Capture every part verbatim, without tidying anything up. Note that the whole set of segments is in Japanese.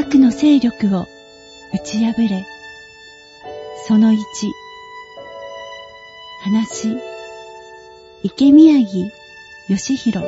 悪の勢力を打ち破れ。その一、話、池宮城義弘。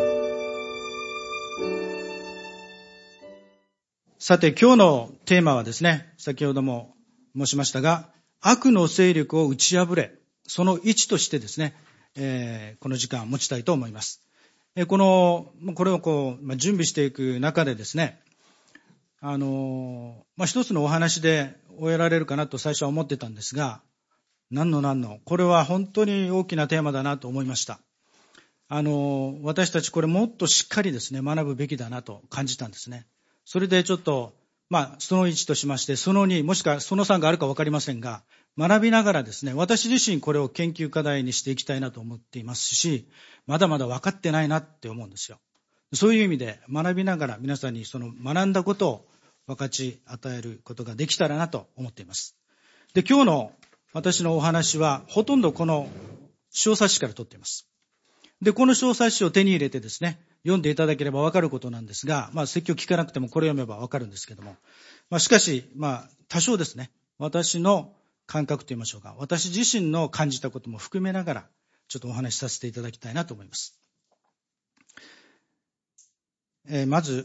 さて今日のテーマはですね、先ほども申しましたが、悪の勢力を打ち破れ、その一としてですね、えー、この時間を持ちたいと思います。えー、この、これをこう、まあ、準備していく中でですね、あの、まあ、一つのお話で終えられるかなと最初は思ってたんですが、何の何の、これは本当に大きなテーマだなと思いました。あの、私たちこれもっとしっかりですね、学ぶべきだなと感じたんですね。それでちょっと、まあ、そのいちとしまして、そのに、もしくはそのさんがあるか分かりませんが、学びながらですね、私自身これを研究課題にしていきたいなと思っていますし、まだまだ分かってないなって思うんですよ。そういう意味で学びながら皆さんにその学んだことを分かち与えることができたらなと思っています。で、今日の私のお話はほとんどこの小冊子から取っています。で、この小冊子を手に入れてですね、読んでいただければ分かることなんですが、まあ説教聞かなくてもこれ読めば分かるんですけども、まあしかし、まあ多少ですね、私の感覚と言いましょうか、私自身の感じたことも含めながら、ちょっとお話しさせていただきたいなと思います。えー、まず、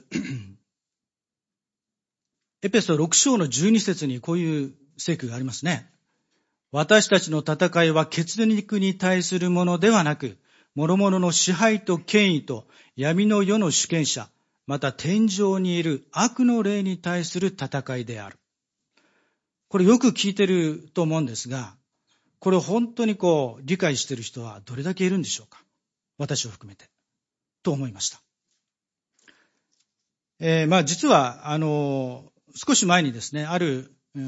エペソろく章のじゅうに節にこういう聖句がありますね。私たちの戦いは血肉に対するものではなく、諸々の支配と権威と闇の世の主権者、また天上にいる悪の霊に対する戦いである。これよく聞いてると思うんですが、これを本当にこう理解している人はどれだけいるんでしょうか。私を含めて。と思いました。えー、まあ実は、あの、少し前にですね、ある、うん、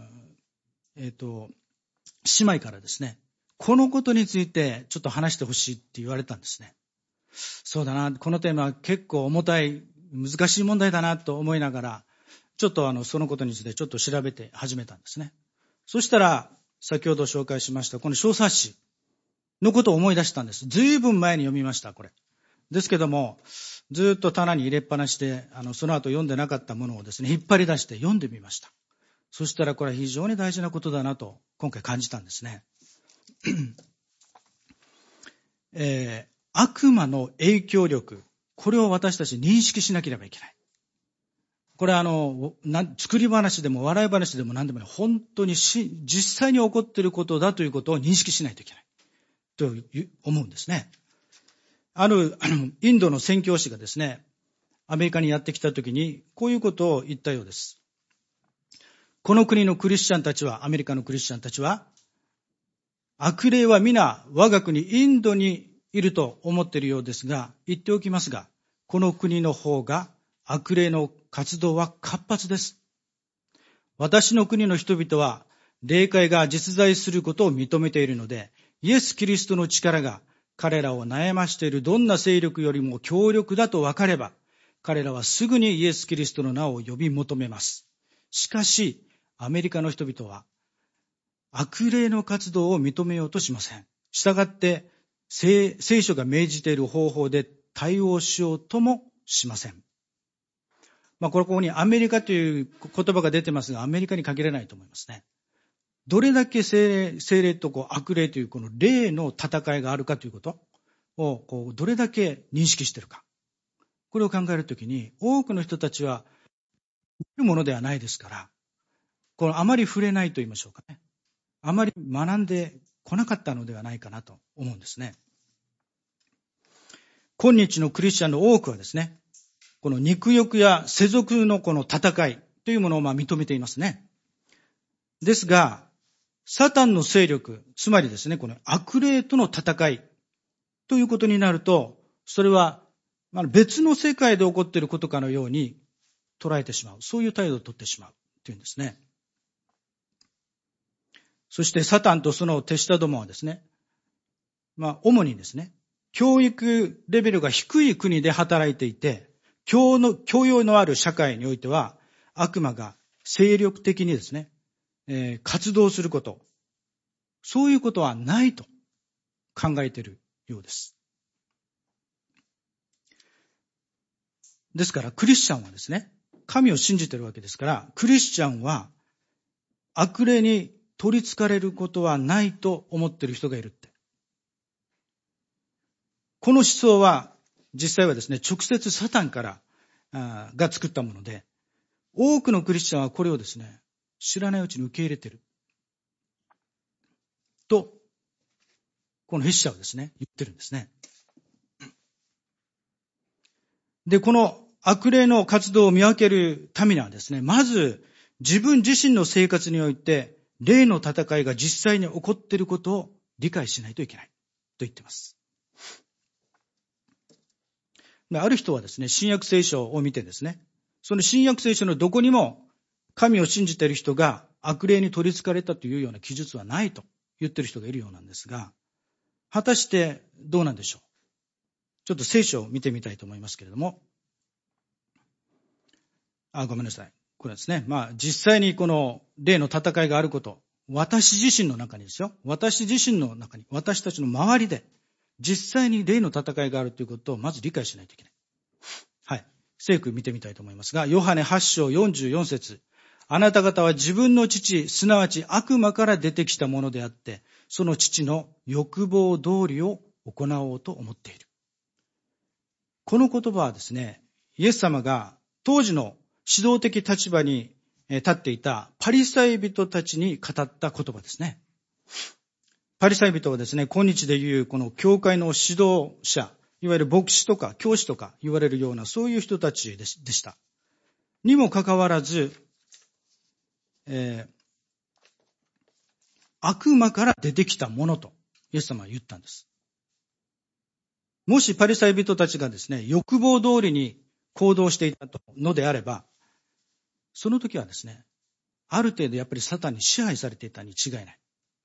えっと、姉妹からですね、このことについてちょっと話してほしいって言われたんですね。そうだな、このテーマは結構重たい、難しい問題だなと思いながら、ちょっとあの、そのことについてちょっと調べて始めたんですね。そしたら、先ほど紹介しました、この小冊子のことを思い出したんです。ずいぶん前に読みました、これ。ですけども、ずっと棚に入れっぱなしで、あの、その後読んでなかったものをですね、引っ張り出して読んでみました。そしたらこれは非常に大事なことだなと、今回感じたんですね。えー、悪魔の影響力、これを私たち認識しなければいけない。これはあの、な作り話でも笑い話でも何でもない、本当にし実際に起こっていることだということを認識しないといけないと思うんですね。ある、あの、インドの宣教師がですね、アメリカにやってきたときに、こういうことを言ったようです。この国のクリスチャンたちは、アメリカのクリスチャンたちは、悪霊は皆我が国インドにいると思っているようですが、言っておきますが、この国の方が悪霊の活動は活発です。私の国の人々は霊界が実在することを認めているので、イエス・キリストの力が彼らを悩ましているどんな勢力よりも強力だと分かれば、彼らはすぐにイエス・キリストの名を呼び求めます。しかし、アメリカの人々は悪霊の活動を認めようとしません。したがって、聖書が命じている方法で対応しようともしません。まあ、これここにアメリカという言葉が出てますが、アメリカに限らないと思いますね。どれだけ聖霊、聖霊とこう悪霊というこの霊の戦いがあるかということをこうどれだけ認識しているか。これを考えるときに、多くの人たちは、見るものではないですから、このあまり触れないと言いましょうかね。あまり学んでこなかったのではないかなと思うんですね。今日のクリスチャンの多くはですね、この肉欲や世俗のこの戦いというものをまあ認めていますね。ですが、サタンの勢力、つまりですね、この悪霊との戦いということになると、それは別の世界で起こっていることかのように捉えてしまう。そういう態度をとってしまうというんですね。そしてサタンとその手下どもはですね、まあ主にですね、教育レベルが低い国で働いていて、教の、教養のある社会においては悪魔が精力的にですね、えー、活動すること、そういうことはないと考えているようです。ですからクリスチャンはですね、 神を信じているわけですから、クリスチャンは悪霊に取り憑かれることはないと思っている人がいるって。この思想は実際はですね、直接サタンからあが作ったもので、多くのクリスチャンはこれをですね、知らないうちに受け入れている。と、この筆者はですね、言ってるんですね。で、この悪霊の活動を見分けるためにはですね、まず自分自身の生活において霊の戦いが実際に起こっていることを理解しないといけないと言っています。ある人はですね、新約聖書を見てですね、その新約聖書のどこにも神を信じている人が悪霊に取り憑かれたというような記述はないと言っている人がいるようなんですが、果たしてどうなんでしょう。ちょっと聖書を見てみたいと思いますけれども、あ、ごめんなさい。これですね。まあ実際にこの霊の戦いがあること、私自身の中にですよ。私自身の中に、私たちの周りで実際に霊の戦いがあるということをまず理解しないといけない。はい。聖句見てみたいと思いますが、ヨハネはち章よんじゅうよん節。あなた方は自分の父、すなわち悪魔から出てきたものであって、その父の欲望通りを行おうと思っている。この言葉はですね、イエス様が当時の指導的立場に立っていたパリサイ人たちに語った言葉ですね。パリサイ人はですね、今日でいうこの教会の指導者、いわゆる牧師とか教師とか言われるようなそういう人たちでした。にもかかわらず、えー、悪魔から出てきたものとイエス様は言ったんです。もしパリサイ人たちがですね、欲望通りに行動していたのであれば、その時はですね、ある程度やっぱりサタンに支配されていたに違いない。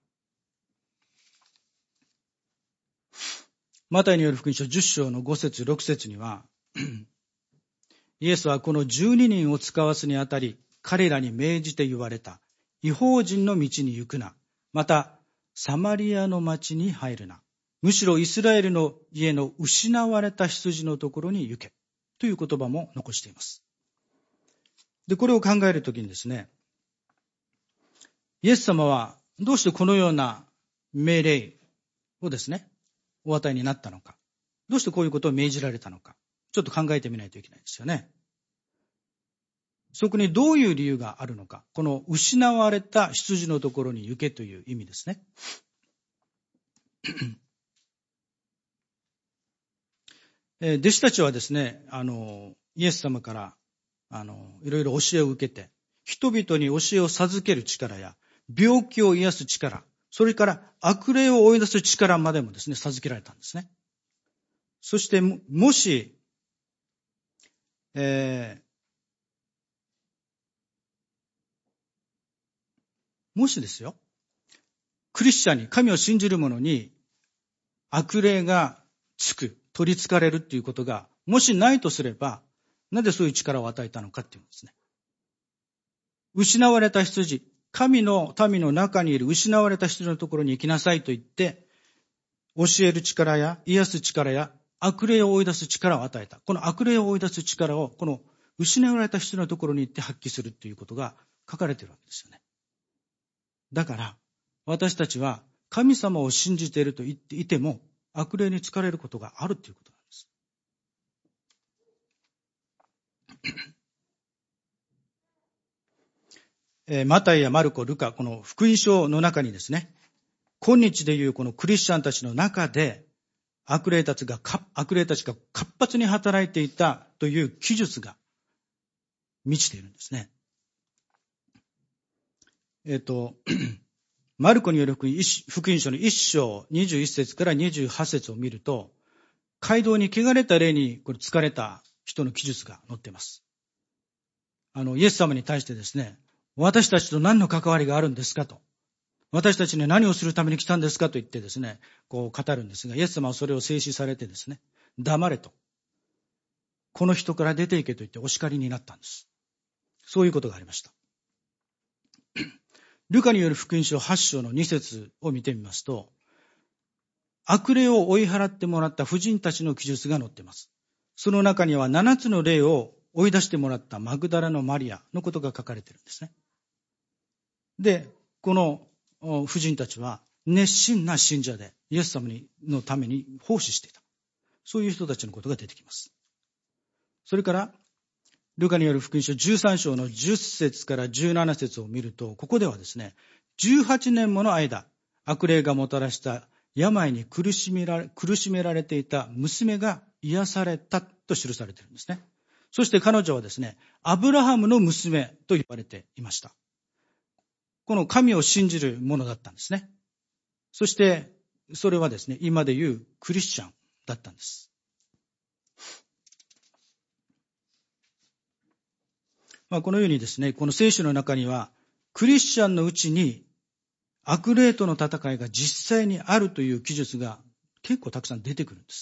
マタイによる福音書じゅっ章のご節ろく節には、イエスはこのじゅうににんを使わすにあたり、彼らに命じて言われた。異邦人の道に行くな。また、サマリアの町に入るな。むしろイスラエルの家の失われた羊のところに行け。という言葉も残しています。で、これを考えるときにですね、イエス様はどうしてこのような命令をですね、お与えになったのか。どうしてこういうことを命じられたのか。ちょっと考えてみないといけないですよね。そこにどういう理由があるのか。この失われた羊のところに行けという意味ですね。弟子たちはですね、あの、イエス様から、あの、いろいろ教えを受けて、人々に教えを授ける力や、病気を癒す力、それから悪霊を追い出す力までもですね、授けられたんですね。そして、もし、えーもしですよ、クリスチャンに、神を信じる者に悪霊がつく、取り憑かれるっていうことが、もしないとすれば、なぜそういう力を与えたのかっていうんですね。失われた羊、神の民の中にいる失われた羊のところに行きなさいと言って、教える力や癒す力や悪霊を追い出す力を与えた。この悪霊を追い出す力を、この失われた羊のところに行って発揮するということが書かれているわけですよね。だから、私たちは神様を信じていると言っていても、悪霊に疲れることがあるということなんです。えー、マタイやマルコ、ルカ、この福音書の中にですね、今日でいうこのクリスチャンたちの中で、悪霊たちが、悪霊たちが活発に働いていたという記述が満ちているんですね。えっと、マルコによる福音書のいっ章にじゅういっ節からにじゅうはち節を見ると、街道に汚れた霊にこれ疲れた人の記述が載っています。あの、イエス様に対してですね、私たちと何の関わりがあるんですかと。私たちに何をするために来たんですかと言ってですね、こう語るんですが、イエス様はそれを制止されてですね、黙れと。この人から出ていけと言ってお叱りになったんです。そういうことがありました。ルカによる福音書はち章のに節を見てみますと、悪霊を追い払ってもらった婦人たちの記述が載っています。その中にはななつの霊を追い出してもらったマグダラのマリアのことが書かれているんですね。で、この婦人たちは熱心な信者でイエス様のために奉仕していた。そういう人たちのことが出てきます。それから、ルカによる福音書じゅうさん章のじゅっ節からじゅうなな節を見ると、ここではですね、じゅうはちねんもの間、悪霊がもたらした病に苦しめられ、苦しめられていた娘が癒されたと記されているんですね。そして彼女はですね、アブラハムの娘と言われていました。この神を信じる者だったんですね。そして、それはですね、今で言うクリスチャンだったんです。まあ、このようにですね、この聖書の中には、クリスチャンのうちに悪霊との戦いが実際にあるという記述が結構たくさん出てくるんです。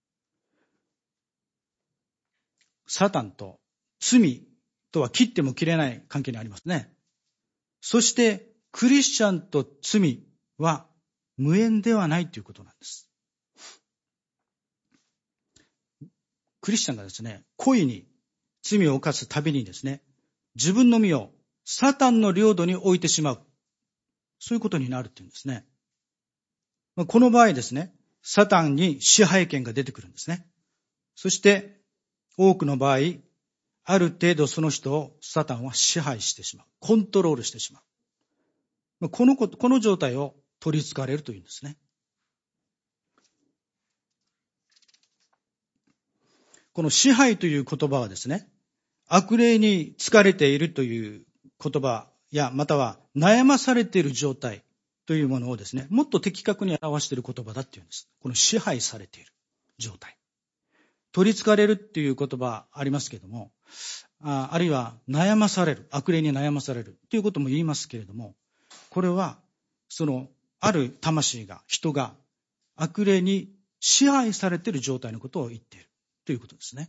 サタンと罪とは切っても切れない関係にありますね。そしてクリスチャンと罪は無縁ではないということなんです。クリスチャンがですね、故意に罪を犯すたびにですね、自分の身をサタンの領土に置いてしまう。そういうことになるっていうんですね。この場合ですね、サタンに支配権が出てくるんですね。そして多くの場合、ある程度その人をサタンは支配してしまう。コントロールしてしまう。このこと、この状態を取り憑かれるというんですね。この支配という言葉はですね、悪霊に疲れているという言葉や、または悩まされている状態というものをですね、もっと的確に表している言葉だっていうんです。この支配されている状態。取り憑かれるっていう言葉ありますけれども、あ, あるいは悩まされる、悪霊に悩まされるということも言いますけれども、これはそのある魂が、人が悪霊に支配されている状態のことを言っているということですね。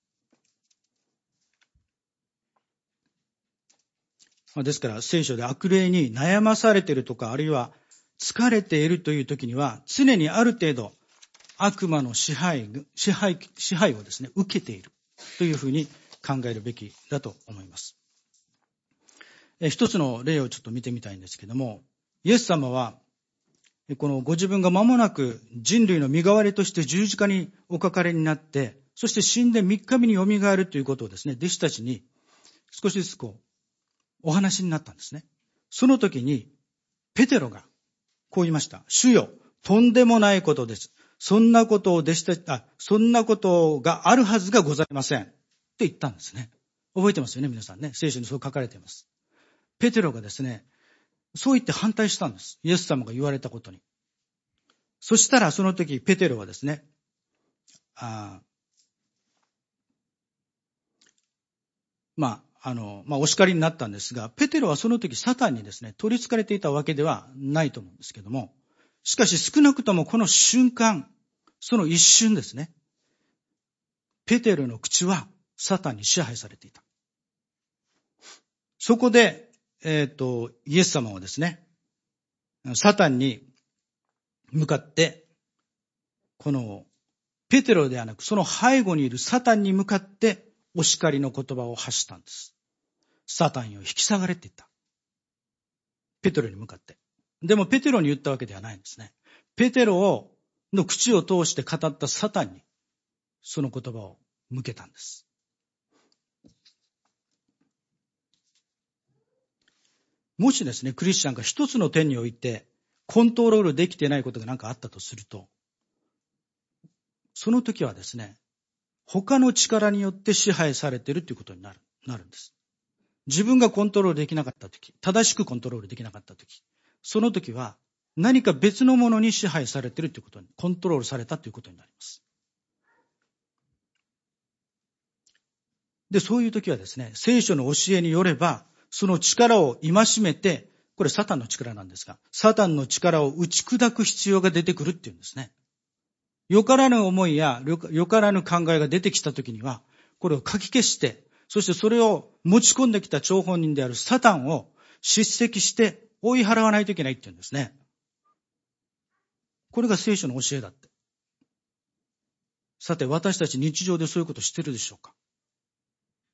ですから聖書で悪霊に悩まされているとか、あるいは疲れているという時には、常にある程度悪魔の支配、支配、支配をですね、受けているというふうに考えるべきだと思います。え一つの例をちょっと見てみたいんですけども、イエス様は、このご自分が間もなく人類の身代わりとして十字架におかかれになって、そして死んで三日目によみがえるということをですね、弟子たちに少しずつこう、お話になったんですね。その時に、ペテロがこう言いました。主よ、とんでもないことです。そんなことを弟子たち、あ、そんなことがあるはずがございません。って言ったんですね。覚えてますよね、皆さんね。聖書にそう書かれています。ペテロがですね、そう言って反対したんです。イエス様が言われたことに。そしたらその時、ペテロはですね、あまあ、あの、まあ、お叱りになったんですが、ペテロはその時サタンにですね、取り憑かれていたわけではないと思うんですけども、しかし少なくともこの瞬間、その一瞬ですね、ペテロの口はサタンに支配されていた。そこで、えっと、イエス様はですね、サタンに向かって、このペテロではなく、その背後にいるサタンに向かってお叱りの言葉を発したんです。サタンよ引き下がれって言った。ペテロに向かって。でもペテロに言ったわけではないんですね。ペテロをの口を通して語ったサタンにその言葉を向けたんです。もしですね、クリスチャンが一つの点においてコントロールできていないことが何かあったとすると、その時はですね、他の力によって支配されているということになる、なるんです。自分がコントロールできなかった時、正しくコントロールできなかった時、その時は何か別のものに支配されているということに、コントロールされたということになります。で、そういう時はですね、聖書の教えによれば、その力を戒めて、これサタンの力なんですが、サタンの力を打ち砕く必要が出てくるっていうんですね。よからぬ思いやよからぬ考えが出てきた時には、これをかき消して、そしてそれを持ち込んできた張本人であるサタンを叱責して追い払わないといけないっていうんですね。これが聖書の教えだって。さて、私たち日常でそういうことをしてるでしょうか？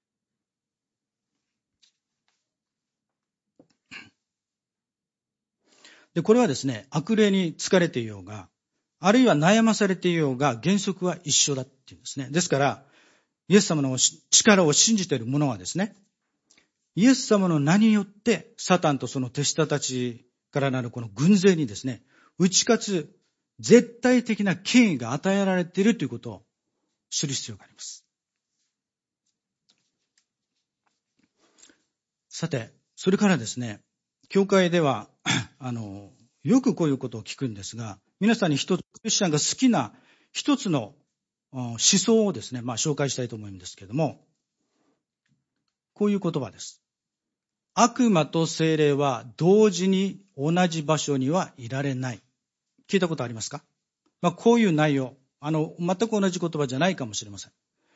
で、これはですね、悪霊に疲れていようが、あるいは悩まされていようが、原則は一緒だっていうんですね。ですから、イエス様の力を信じている者はですね、イエス様の名によって、サタンとその手下たちからなるこの軍勢にですね、打ち勝つ絶対的な権威が与えられているということを知る必要があります。さて、それからですね、教会では、あの、よくこういうことを聞くんですが、皆さんに一つ、クリスチャンが好きな一つの思想をですね、まあ紹介したいと思うんですけれども、こういう言葉です。悪魔と精霊は同時に同じ場所にはいられない。聞いたことありますか？まあこういう内容、あの、全く同じ言葉じゃないかもしれません。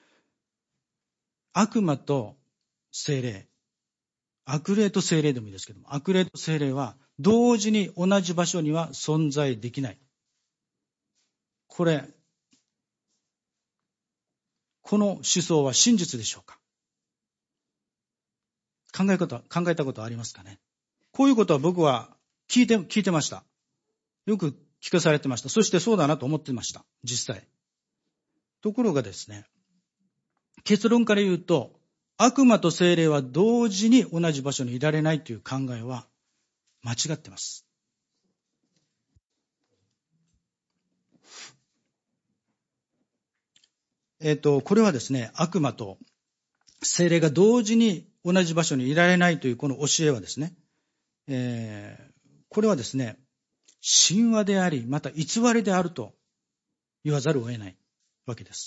悪魔と精霊、悪霊と精霊でもいいですけども、悪霊と精霊は同時に同じ場所には存在できない。これ、この思想は真実でしょうか？考え方、考えたことありますかね？こういうことは僕は聞いて、聞いてました。よく聞かされてました。そしてそうだなと思ってました。実際。ところがですね、結論から言うと、悪魔と精霊は同時に同じ場所にいられないという考えは間違ってます。えっと、これはですね、悪魔と精霊が同時に同じ場所にいられないというこの教えはですね、えー、これはですね、神話であり、また偽りであると言わざるを得ないわけです。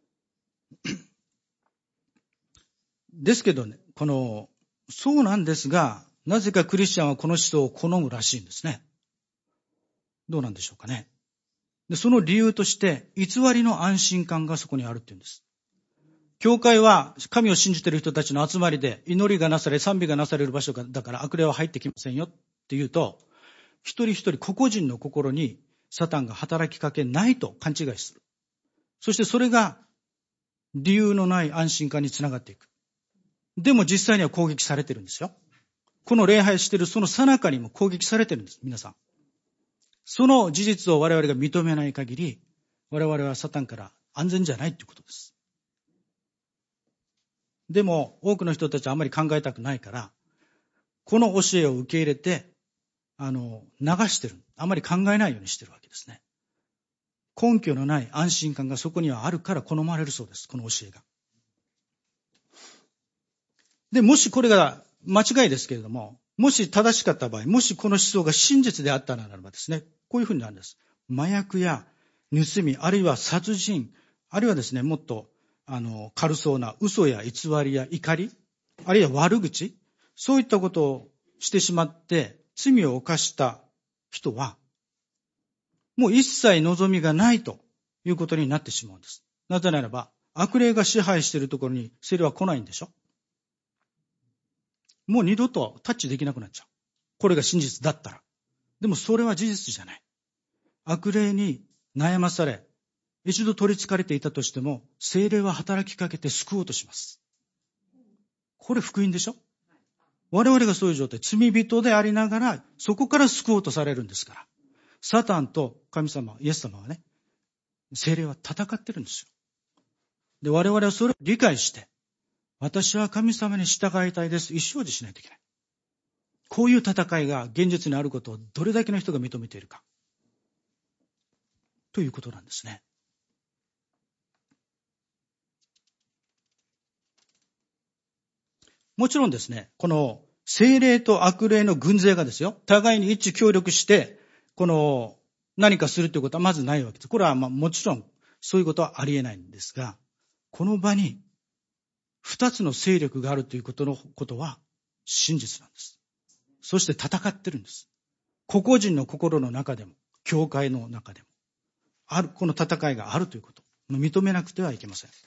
ですけどね、この、そうなんですが、なぜかクリスチャンはこの思想を好むらしいんですね。どうなんでしょうかね。で、その理由として、偽りの安心感がそこにあるっていうんです。教会は神を信じている人たちの集まりで、祈りがなされ、賛美がなされる場所だから悪霊は入ってきませんよっていうと、一人一人個々人の心にサタンが働きかけないと勘違いする。そしてそれが理由のない安心感につながっていく。でも実際には攻撃されてるんですよ。この礼拝しているその最中にも攻撃されてるんです、皆さん。その事実を我々が認めない限り、我々はサタンから安全じゃないということです。でも多くの人たちはあまり考えたくないから、この教えを受け入れて、あの、流してる。あまり考えないようにしてるわけですね。根拠のない安心感がそこにはあるから好まれるそうです、この教えが。で、もしこれが間違いですけれども、もし正しかった場合、もしこの思想が真実であったならばですね、こういうふうになるんです。麻薬や盗み、あるいは殺人、あるいはですね、もっと、あの、軽そうな嘘や偽りや怒り、あるいは悪口、そういったことをしてしまって罪を犯した人は、もう一切望みがないということになってしまうんです。なぜならば、悪霊が支配しているところに精霊は来ないんでしょ。もう二度とタッチできなくなっちゃう。これが真実だったら。でもそれは事実じゃない。悪霊に悩まされ、一度取り憑かれていたとしても、精霊は働きかけて救おうとします。これ福音でしょ。我々がそういう状態、罪人でありながら、そこから救おうとされるんですから。サタンと神様、イエス様はね、精霊は戦ってるんですよ。で、我々はそれを理解して、私は神様に従いたいです。意思表示しないといけない。こういう戦いが現実にあることをどれだけの人が認めているか。ということなんですね。もちろんですね、この聖霊と悪霊の軍勢がですよ、互いに一致協力して、この何かするということはまずないわけです。これはまあもちろんそういうことはありえないんですが、この場に二つの勢力があるということのことは真実なんです。そして戦ってるんです。個々人の心の中でも、教会の中でも、ある、この戦いがあるということを認めなくてはいけません。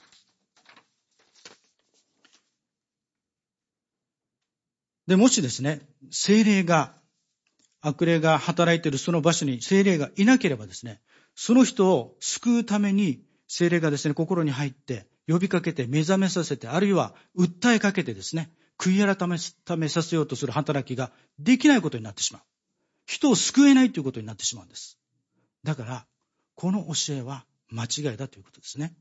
で、もしですね、聖霊が、悪霊が働いているその場所に聖霊がいなければですね、その人を救うために聖霊がですね、心に入って呼びかけて目覚めさせて、あるいは訴えかけてですね、悔い改めさせようとする働きができないことになってしまう。 人を救えないということになってしまうんです。だから、この教えは間違いだということですね。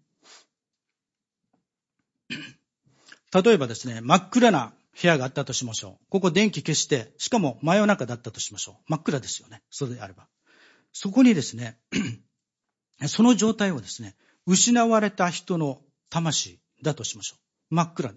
例えばですね、真っ暗な部屋があったとしましょう。ここ電気消して、しかも真夜中だったとしましょう。真っ暗ですよね。それであれば。そこにですね、その状態をですね、失われた人の魂だとしましょう。真っ暗です。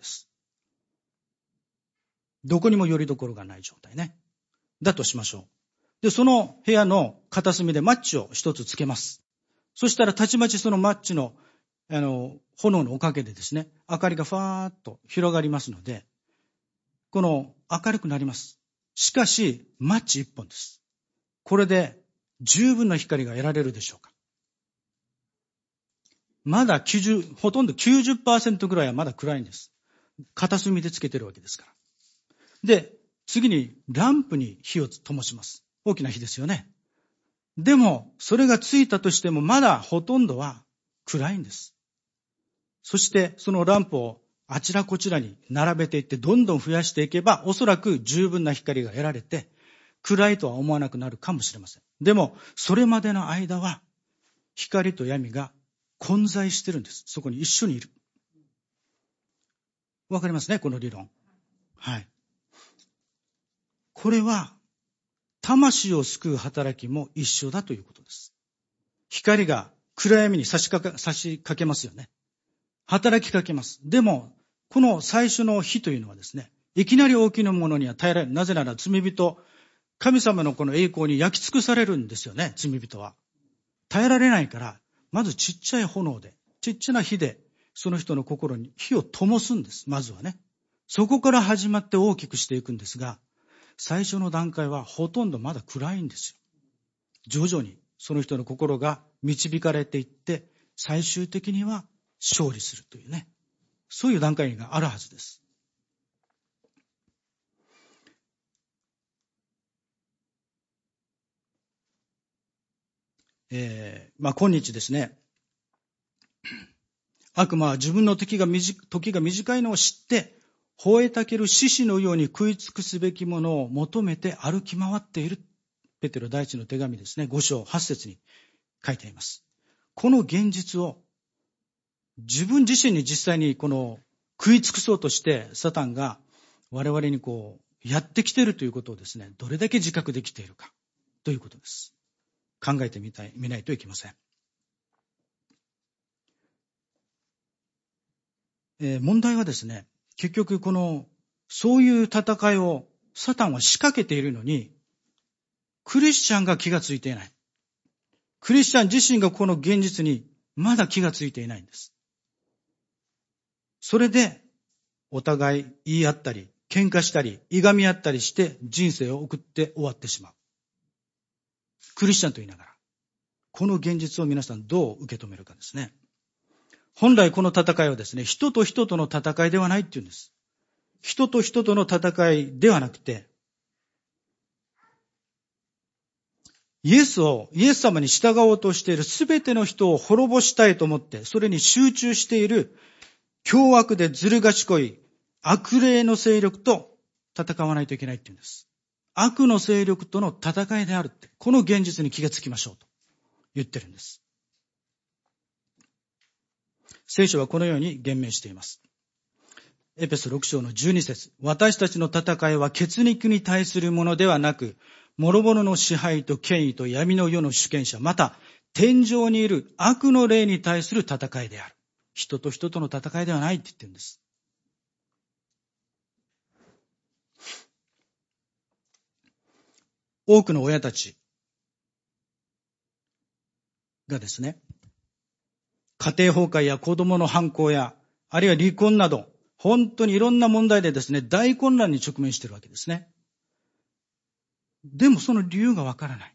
どこにも拠り所がない状態ね。だとしましょう。で、その部屋の片隅でマッチを一つつけます。そしたらたちまちそのマッチの、あの、炎のおかげでですね、明かりがファーッと広がりますので、この明るくなります。しかし、マッチ一本です。これで十分な光が得られるでしょうか。まだきゅうじゅう、ほとんど きゅうじゅっパーセント ぐらいはまだ暗いんです。片隅でつけてるわけですから。で、次にランプに火を灯します。大きな火ですよね。でも、それがついたとしてもまだほとんどは暗いんです。そしてそのランプをあちらこちらに並べていってどんどん増やしていけば、おそらく十分な光が得られて、暗いとは思わなくなるかもしれません。でも、それまでの間は光と闇が混在してるんです。そこに一緒にいる。わかりますね、この理論。はい。これは、魂を救う働きも一緒だということです。光が暗闇に差しかけ、差しかけますよね。働きかけます。でも、この最初の火というのはですね、いきなり大きなものには耐えられない。なぜなら罪人、神様のこの栄光に焼き尽くされるんですよね、罪人は。耐えられないから、まずちっちゃい炎で、ちっちゃな火で、その人の心に火を灯すんです、まずはね。そこから始まって大きくしていくんですが、最初の段階はほとんどまだ暗いんですよ。徐々にその人の心が導かれていって、最終的には勝利するというね、そういう段階があるはずです。えー、まあ今日ですね、悪魔は自分の時が短時が短いのを知って、吠えたける獅子のように食い尽くすべきものを求めて歩き回っている。ペテロ第一の手紙ですね、ご章はち節に書いています。この現実を自分自身に実際にこの食い尽くそうとしてサタンが我々にこうやってきているということをですね、どれだけ自覚できているかということです。考えてみたい、見ないといけません。えー、問題はですね、結局このそういう戦いをサタンは仕掛けているのに、クリスチャンが気がついていない。クリスチャン自身がこの現実にまだ気がついていないんです。それでお互い言い合ったり、喧嘩したり、いがみ合ったりして人生を送って終わってしまう。クリスチャンと言いながら、この現実を皆さんどう受け止めるかですね。本来この戦いはですね、人と人との戦いではないっていうんです。人と人との戦いではなくて、イエスを、イエス様に従おうとしているすべての人を滅ぼしたいと思って、それに集中している凶悪でずる賢い悪霊の勢力と戦わないといけないっていうんです。悪の勢力との戦いであるって、この現実に気がつきましょうと言ってるんです。聖書はこのように言明しています。エペソろく章のじゅうに節、私たちの戦いは血肉に対するものではなく、諸々の支配と権威と闇の世の主権者、また天上にいる悪の霊に対する戦いである。人と人との戦いではないって言ってるんです。多くの親たちがですね、家庭崩壊や子供の反抗や、あるいは離婚など、本当にいろんな問題でですね、大混乱に直面しているわけですね。でもその理由がわからない。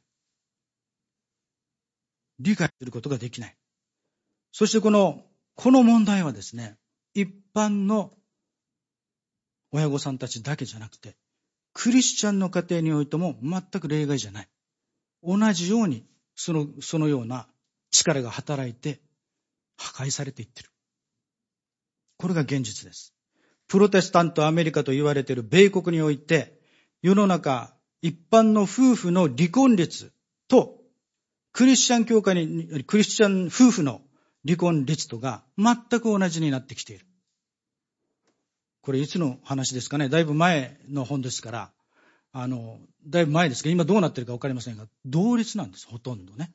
理解することができない。そしてこの、この問題はですね、一般の親御さんたちだけじゃなくて、クリスチャンの家庭においても全く例外じゃない。同じように、その、そのような力が働いて破壊されていってる。これが現実です。プロテスタントアメリカと言われている米国において、世の中、 一般の夫婦の離婚率と、クリスチャン教会に、クリスチャン夫婦の離婚率とが全く同じになってきている。これいつの話ですかね。だいぶ前の本ですから、あの、だいぶ前ですけど、今どうなってるか分かりませんが、同率なんです、ほとんどね。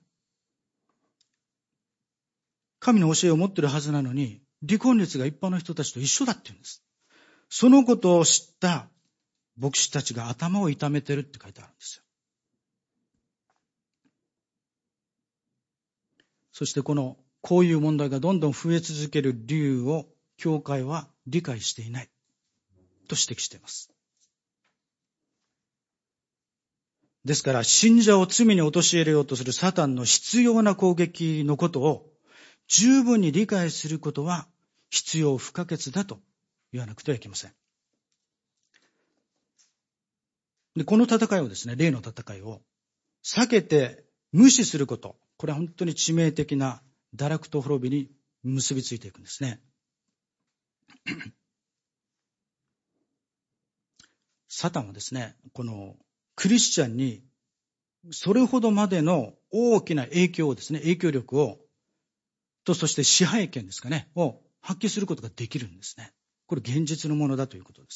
神の教えを持っているはずなのに、離婚率が一般の人たちと一緒だって言うんです。そのことを知った牧師たちが頭を痛めてるって書いてあるんですよ。そしてこの、こういう問題がどんどん増え続ける理由を、教会は理解していないと指摘しています。ですから、信者を罪に陥れようとするサタンの執拗な攻撃のことを十分に理解することは必要不可欠だと言わなくてはいけません。で、この戦いをですね、霊の戦いを避けて無視すること、これは本当に致命的な堕落と滅びに結びついていくんですね。サタンはですね、このクリスチャンにそれほどまでの大きな影響をですね、影響力を、とそして支配権ですかね、を発揮することができるんですね。これ現実のものだということです。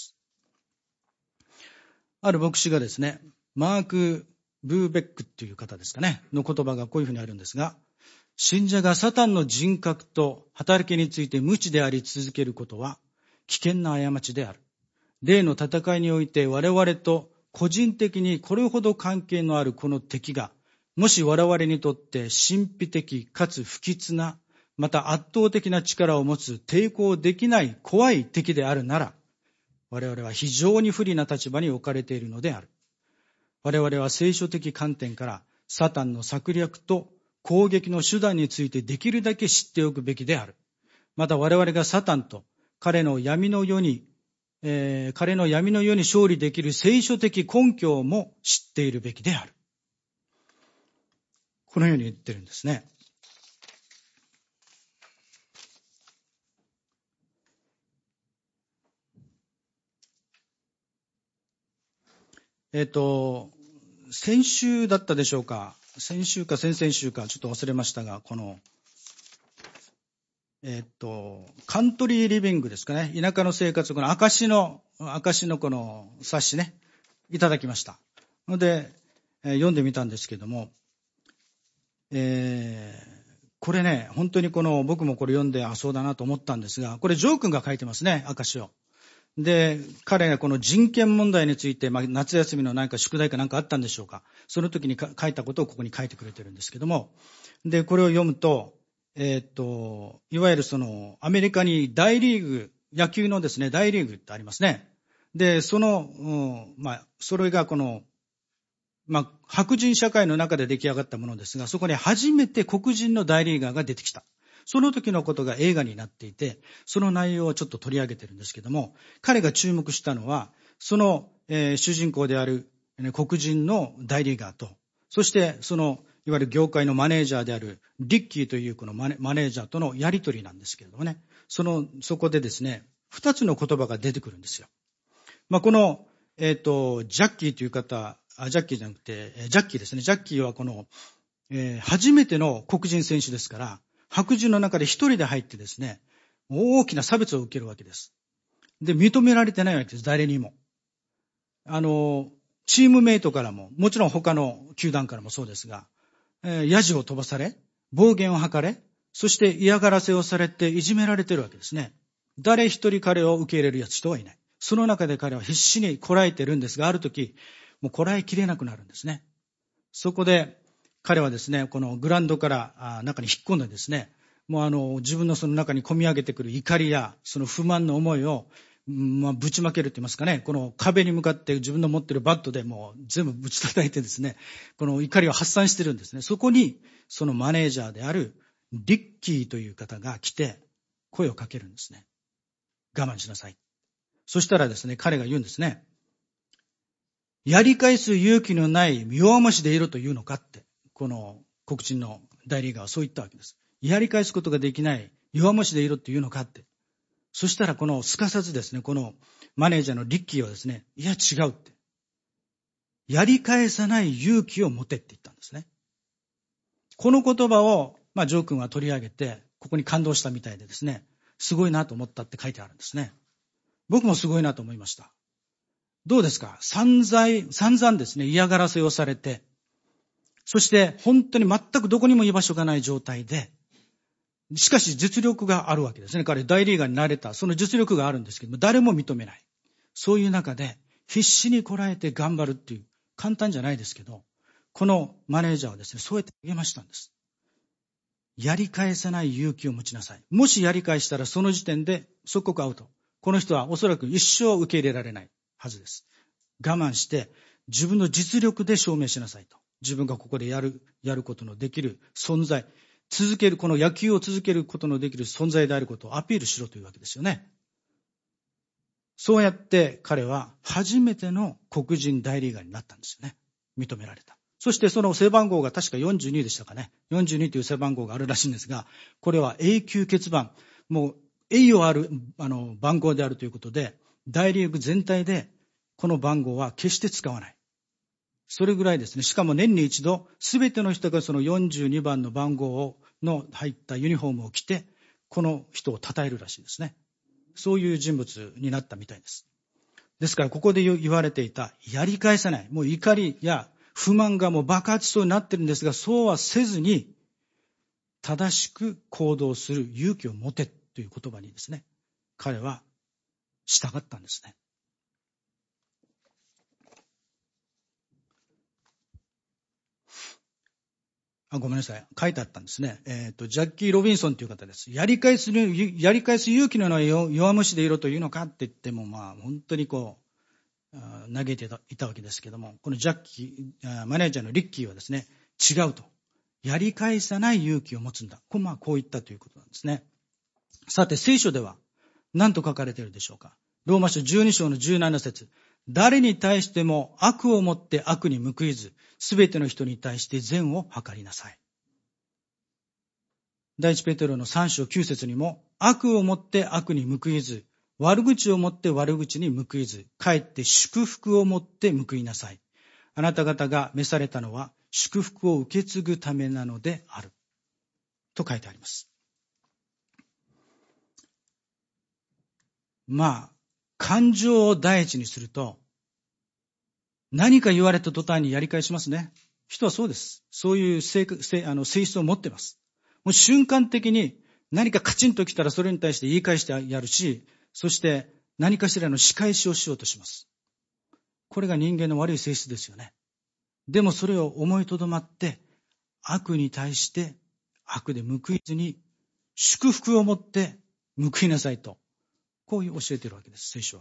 ある牧師がですね、マーク・ブーベックっていう方ですかね、の言葉がこういうふうにあるんですが、信者がサタンの人格と働きについて無知であり続けることは危険な過ちである。霊の戦いにおいて我々と個人的にこれほど関係のあるこの敵が、もし我々にとって神秘的かつ不吉な、また圧倒的な力を持つ抵抗できない怖い敵であるなら、我々は非常に不利な立場に置かれているのである。我々は聖書的観点からサタンの策略と攻撃の手段についてできるだけ知っておくべきである。また我々がサタンと彼の闇の世にえー、彼の闇の世に勝利できる聖書的根拠も知っているべきである。このように言ってるんですね。えっと、先週だったでしょうか。先週か先々週かちょっと忘れましたが、この、えっと、カントリーリビングですかね。田舎の生活、この証の、証のこの冊子ね、いただきました。ので、えー、読んでみたんですけども、えー、これね、本当にこの、僕もこれ読んで、あ、そうだなと思ったんですが、これジョー君が書いてますね、証を。で、彼がこの人権問題について、まあ、夏休みの何か宿題か何かあったんでしょうか。その時に書いたことをここに書いてくれてるんですけども、で、これを読むと、えー、っと、いわゆるその、アメリカに大リーグ、野球のですね、大リーグってありますね。で、その、うん、まあ、それがこの、まあ、白人社会の中で出来上がったものですが、そこに初めて黒人の大リーガーが出てきた。その時のことが映画になっていて、その内容をちょっと取り上げてるんですけども、彼が注目したのは、その、えー、主人公である、ね、黒人の大リーガーと、そしてその、いわゆる業界のマネージャーであるリッキーというこのマネ、マネージャーとのやりとりなんですけれどもね、その、そこでですね、二つの言葉が出てくるんですよ。まあ、この、えっと、ジャッキーという方、あ、ジャッキーじゃなくて、ジャッキーですね。ジャッキーはこの、えー、初めての黒人選手ですから、白人の中で一人で入ってですね、大きな差別を受けるわけです。で、認められてないわけです。誰にも。あの、チームメイトからも、もちろん他の球団からもそうですが、えー、ヤジを飛ばされ、暴言を吐かれ、そして嫌がらせをされていじめられてるわけですね。誰一人彼を受け入れる人はいない。その中で彼は必死にこらえてるんですが、ある時、もうこらえきれなくなるんですね。そこで彼はですね、このグラウンドから中に引っ込んでですね、もうあの自分のその中に込み上げてくる怒りやその不満の思いを、まあ、ぶちまけると言いますかね、この壁に向かって自分の持っているバットでもう全部ぶち叩いてですね、この怒りを発散してるんですね。そこにそのマネージャーであるリッキーという方が来て声をかけるんですね。我慢しなさい。そしたらですね、彼が言うんですね。やり返す勇気のない弱虫でいるというのかって、この黒人の大リーガーはそう言ったわけです。やり返すことができない弱虫でいるというのかって。そしたらこのすかさずですね、このマネージャーのリッキーはですね、いや違うって。 やり返さない勇気を持てって言ったんですね。この言葉を、まあ、ジョー君は取り上げて、ここに感動したみたいでですね、すごいなと思ったって書いてあるんですね。僕もすごいなと思いました。どうですか？散々、散々ですね、嫌がらせをされて、そして本当に全くどこにも居場所がない状態で、しかし実力があるわけですね。彼大リーガーになれた、その実力があるんですけども、誰も認めない。そういう中で必死にこらえて頑張るっていう、簡単じゃないですけど、このマネージャーはですね、そうやって言いましたんです。やり返さない勇気を持ちなさい。もしやり返したらその時点で即刻アウト。この人はおそらく一生受け入れられないはずです。我慢して自分の実力で証明しなさいと。自分がここでやる、やることのできる存在、続ける、この野球を続けることのできる存在であることをアピールしろというわけですよね。そうやって彼は初めての黒人大リーガーになったんですよね。認められた。そしてその背番号が確かよんじゅうにでしたかね。よんじゅうにという背番号があるらしいんですが、これは永久欠番、もう栄誉あるあの番号であるということで、大リーグ全体でこの番号は決して使わない。それぐらいですね。しかも年に一度、すべての人がそのよんじゅうにばんの番号の入ったユニフォームを着て、この人を称えるらしいですね。そういう人物になったみたいです。ですから、ここで言われていた、やり返さない。もう怒りや不満がもう爆発しそうになってるんですが、そうはせずに、正しく行動する勇気を持てという言葉にですね、彼は従ったんですね。あ、ごめんなさい。書いてあったんですね。えっと、ジャッキー・ロビンソンという方です。やり返す、やり返す勇気のない弱虫でいろというのかって言っても、まあ、本当にこう、嘆いていたわけですけども、このジャッキー、マネージャーのリッキーはですね、違うと。やり返さない勇気を持つんだ。こう、まあ、こう言ったということなんですね。さて、聖書では何と書かれているでしょうか。ローマ書じゅうに章のじゅうなな節。誰に対しても悪をもって悪に報いず、すべての人に対して善を図りなさい。第一ペテロのさん章きゅう節にも、悪をもって悪に報いず、悪口をもって悪口に報いず、かえって祝福をもって報いなさい。あなた方が召されたのは祝福を受け継ぐためなのである。と書いてあります。まあ、感情を第一にすると、何か言われた途端にやり返しますね。人はそうです。そういう性性あの性質を持っています。もう瞬間的に何かカチンと来たらそれに対して言い返してやるし、そして何かしらの仕返しをしようとします。これが人間の悪い性質ですよね。でもそれを思いとどまって、悪に対して悪で報いずに、祝福を持って報いなさいと、こういう教えているわけです、聖書は。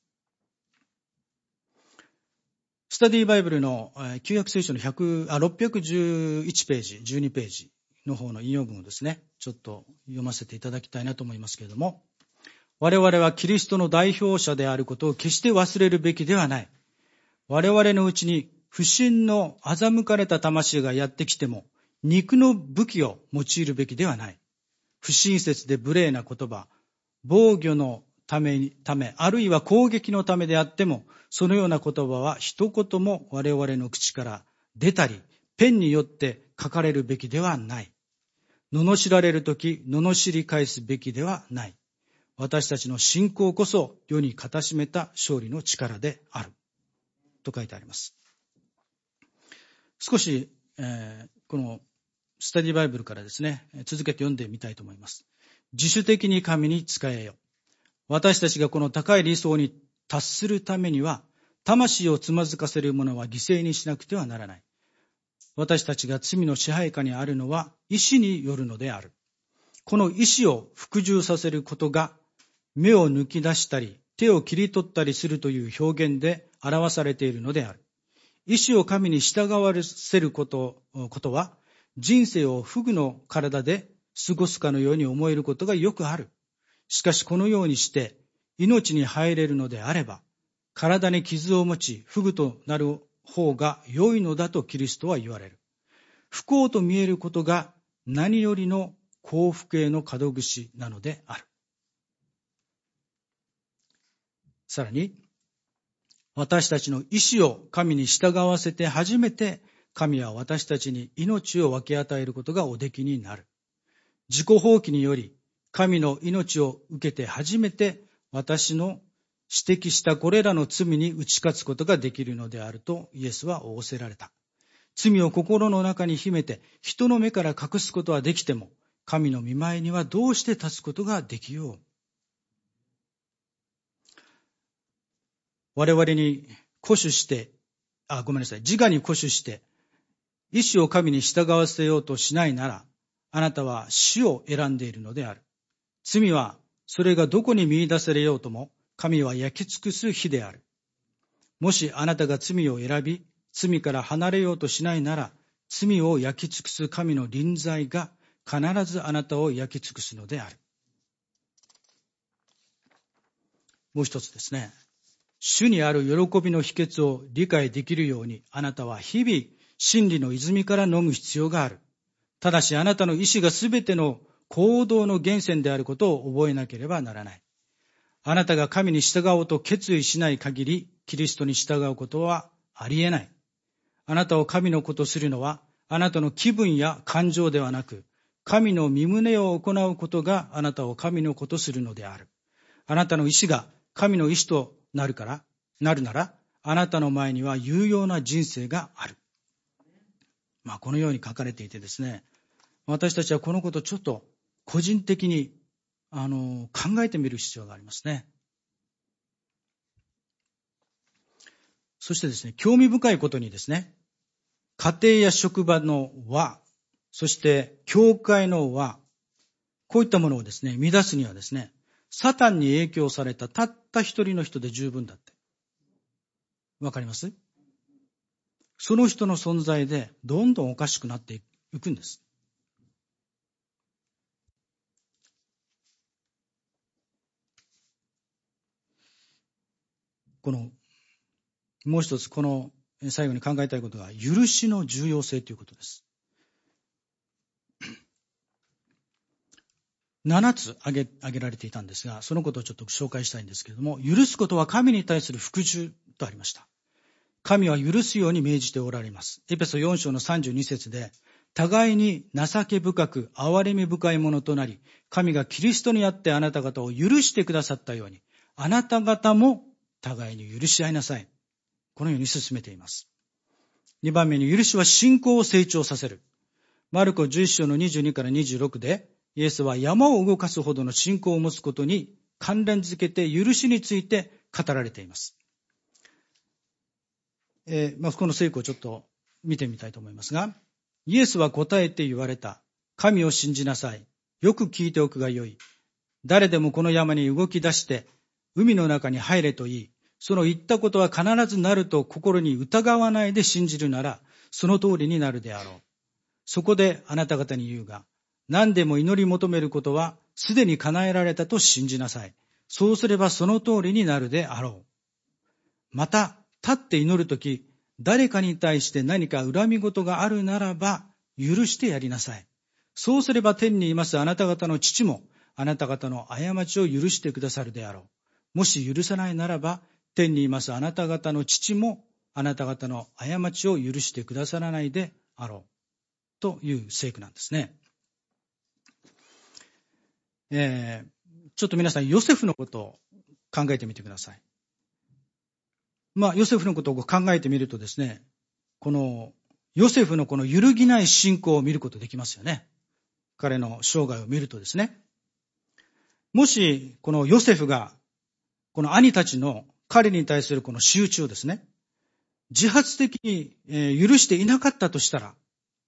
スタディバイブルの旧約聖書のひゃくあろっぴゃくじゅういちページ、じゅうにページの方の引用文をですね、ちょっと読ませていただきたいなと思いますけれども、我々はキリストの代表者であることを決して忘れるべきではない。我々のうちに不信の欺かれた魂がやってきても、肉の武器を用いるべきではない。不親切で無礼な言葉、防御のために、ため、あるいは攻撃のためであっても、そのような言葉は一言も我々の口から出たり、ペンによって書かれるべきではない。罵られるとき、罵り返すべきではない。私たちの信仰こそ世に固しめた勝利の力である。と書いてあります。少し、えー、このスタディバイブルからですね、続けて読んでみたいと思います。自主的に神に仕えよ。私たちがこの高い理想に達するためには、魂をつまずかせるものは犠牲にしなくてはならない。私たちが罪の支配下にあるのは意志によるのである。この意志を服従させることが、目を抜き出したり、手を切り取ったりするという表現で表されているのである。意志を神に従わせること、ことは、人生をフグの体で過ごすかのように思えることがよくある。しかしこのようにして命に入れるのであれば、体に傷を持ちフグとなる方が良いのだとキリストは言われる。不幸と見えることが何よりの幸福への門口なのである。さらに、 私たちの意志を神に従わせて初めて、神は私たちに命を分け与えることがおできになる。自己放棄により、神の命を受けて初めて、私の指摘したこれらの罪に打ち勝つことができるのであるとイエスは仰せられた。罪を心の中に秘めて、人の目から隠すことはできても、神の御前にはどうして立つことができよう。我々に固守して、あ、ごめんなさい、自我に固守して、意志を神に従わせようとしないなら、あなたは死を選んでいるのである。罪は、それがどこに見出されようとも、神は焼き尽くす火である。もしあなたが罪を選び、罪から離れようとしないなら、罪を焼き尽くす神の臨在が必ずあなたを焼き尽くすのである。もう一つですね。主にある喜びの秘訣を理解できるように、あなたは日々真理の泉から飲む必要がある。ただしあなたの意志がすべての行動の源泉であることを覚えなければならない。あなたが神に従おうと決意しない限り、キリストに従うことはありえない。あなたを神の子とするのは、あなたの気分や感情ではなく、神の御胸を行うことがあなたを神の子とするのである。あなたの意志が神の意志となるから、なるなら、あなたの前には有用な人生がある。まあ、このように書かれていてですね、私たちはこのことをちょっと個人的にあの考えてみる必要がありますね。そしてですね、興味深いことにですね、家庭や職場の和、そして教会の和、こういったものをですね、乱すにはですね、サタンに影響されたたった一人の人で十分だって。わかります？その人の存在でどんどんおかしくなっていくんです。この、もう一つこの最後に考えたいことが、許しの重要性ということです。ななつ挙げ、挙げられていたんですが、そのことをちょっと紹介したいんですけれども、許すことは神に対する服従とありました。神は許すように命じておられます。エペソよん章のさんじゅうに節で、互いに情け深く憐れみ深いものとなり、神がキリストにあってあなた方を許してくださったように、あなた方も互いに許し合いなさい。このように進めています。にばんめに、許しは信仰を成長させる。マルコじゅういち章のにじゅうにからにじゅうろくで、イエスは山を動かすほどの信仰を持つことに関連づけて許しについて語られています。えーまあ、この聖句をちょっと見てみたいと思いますが、イエスは答えて言われた。神を信じなさい。よく聞いておくがよい。誰でもこの山に動き出して海の中に入れと言い、その言ったことは必ずなると心に疑わないで信じるなら、その通りになるであろう。そこであなた方に言うが、何でも祈り求めることはすでに叶えられたと信じなさい。そうすればその通りになるであろう。また、立って祈るとき、誰かに対して何か恨み事があるならば、許してやりなさい。そうすれば天にいますあなた方の父も、あなた方の過ちを許してくださるであろう。もし許さないならば、天にいますあなた方の父も、あなた方の過ちを許してくださらないであろう。という聖句なんですね。えー、ちょっと皆さん、ヨセフのことを考えてみてください。まあ、ヨセフのことを考えてみるとですね、このヨセフのこの揺るぎない信仰を見ることできますよね。彼の生涯を見るとですね。もし、このヨセフが、この兄たちの彼に対するこの仕打ちをですね、自発的に許していなかったとしたら、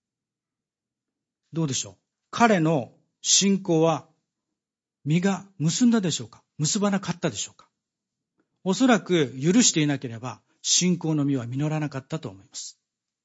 どうでしょう。彼の信仰は実が結んだでしょうか、結ばなかったでしょうか。おそらく許していなければ信仰の実は実らなかったと思います。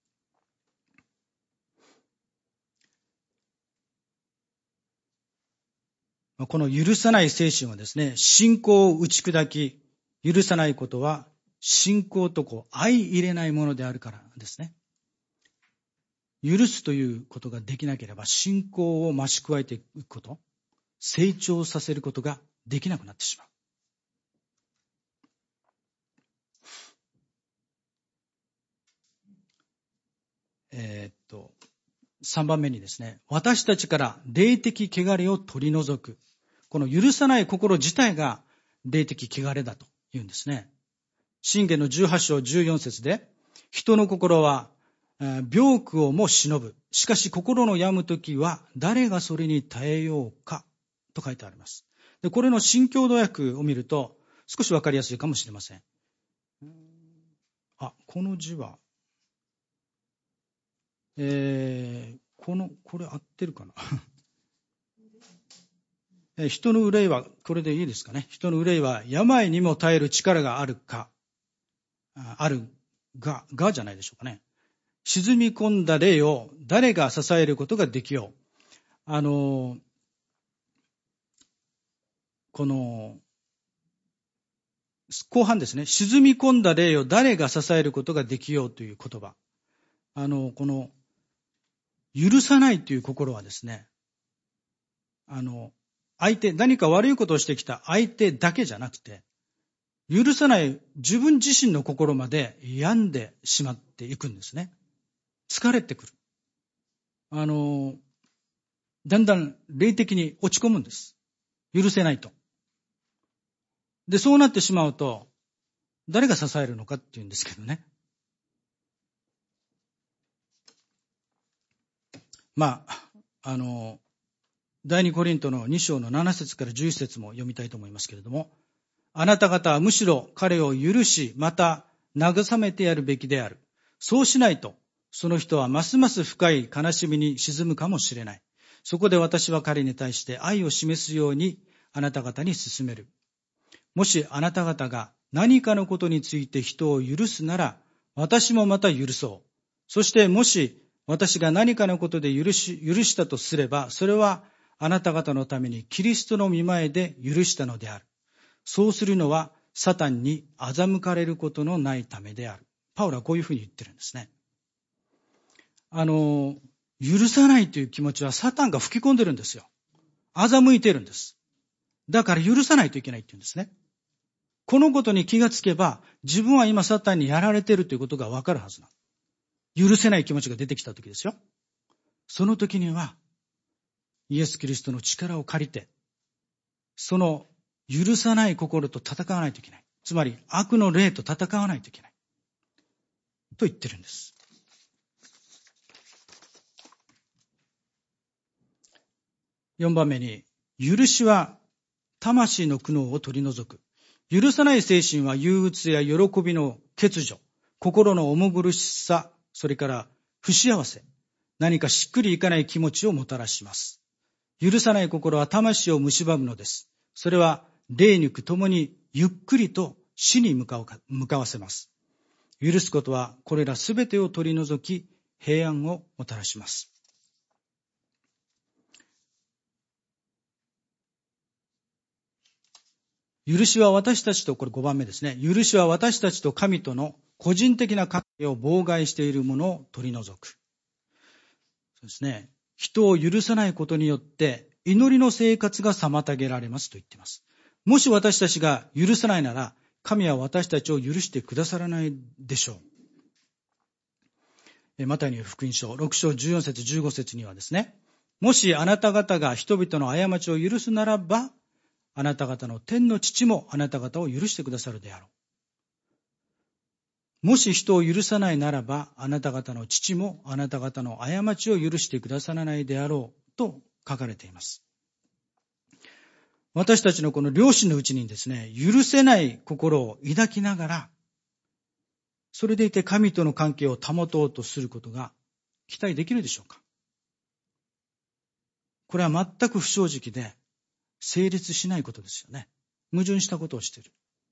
この許さない精神はですね、信仰を打ち砕き、許さないことは信仰とこう相入れないものであるからですね。許すということができなければ信仰を増し加えていくこと、成長させることができなくなってしまう。 さんばんめにですね、私たちから霊的汚れを取り除く。この許さない心自体が霊的汚れだと言うんですね。箴言のじゅうはち章じゅうよん節で、人の心は病苦をも忍ぶ。しかし心の病むときは誰がそれに耐えようかと書いてあります。で、これの新共同訳を見ると少しわかりやすいかもしれません。あ、この字は、えー、この、これ合ってるかな人の憂いは、これでいいですかね。人の憂いは病にも耐える力があるか、あるが、がじゃないでしょうかね。沈み込んだ霊を誰が支えることができよう。あの、この、後半ですね。沈み込んだ霊を誰が支えることができようという言葉。あの、この、許さないという心はですね、あの、相手、何か悪いことをしてきた相手だけじゃなくて、許さない自分自身の心まで病んでしまっていくんですね。疲れてくる。あの、だんだん霊的に落ち込むんです。許せないと。で、そうなってしまうと、誰が支えるのかって言うんですけどね。まあ、あの、第二コリントのに章のなな節からじゅういち節も読みたいと思いますけれども、あなた方はむしろ彼を許し、また慰めてやるべきである。そうしないと、その人はますます深い悲しみに沈むかもしれない。そこで私は彼に対して愛を示すようにあなた方に勧める。もしあなた方が何かのことについて人を許すなら、私もまた許そう。そしてもし私が何かのことで許し、許したとすれば、それはあなた方のためにキリストの御前で許したのである。そうするのはサタンに欺かれることのないためである。パウロはこういうふうに言ってるんですね。あの、許さないという気持ちはサタンが吹き込んでるんですよ。欺いてるんです。だから許さないといけないって言うんですね。このことに気がつけば、自分は今サタンにやられてるということがわかるはずなの。許せない気持ちが出てきた時ですよ。その時には、イエス・キリストの力を借りて、その許さない心と戦わないといけない。つまり悪の霊と戦わないといけない。と言ってるんです。よんばんめに、許しは魂の苦悩を取り除く。許さない精神は憂鬱や喜びの欠如、心の重苦しさ、それから不幸せ、何かしっくりいかない気持ちをもたらします。許さない心は魂を蝕むのです。それは霊肉ともにゆっくりと死に向かうか、向かわせます。許すことはこれらすべてを取り除き、平安をもたらします。許しは私たちと、これごばんめですね。許しは私たちと神との個人的な関係を妨害しているものを取り除く。そうですね。人を許さないことによって祈りの生活が妨げられますと言っています。もし私たちが許さないなら、神は私たちを許してくださらないでしょう。マタイの福音書ろく章じゅうよん節じゅうご節にはですね、もしあなた方が人々の過ちを許すならば、あなた方の天の父もあなた方を許してくださるであろう。もし人を許さないならば、あなた方の父もあなた方の過ちを許してくださらないであろうと書かれています。私たちのこの良心のうちにですね、許せない心を抱きながら、それでいて神との関係を保とうとすることが期待できるでしょうか。これは全く不正直で成立しないことですよね。矛盾したことをしている。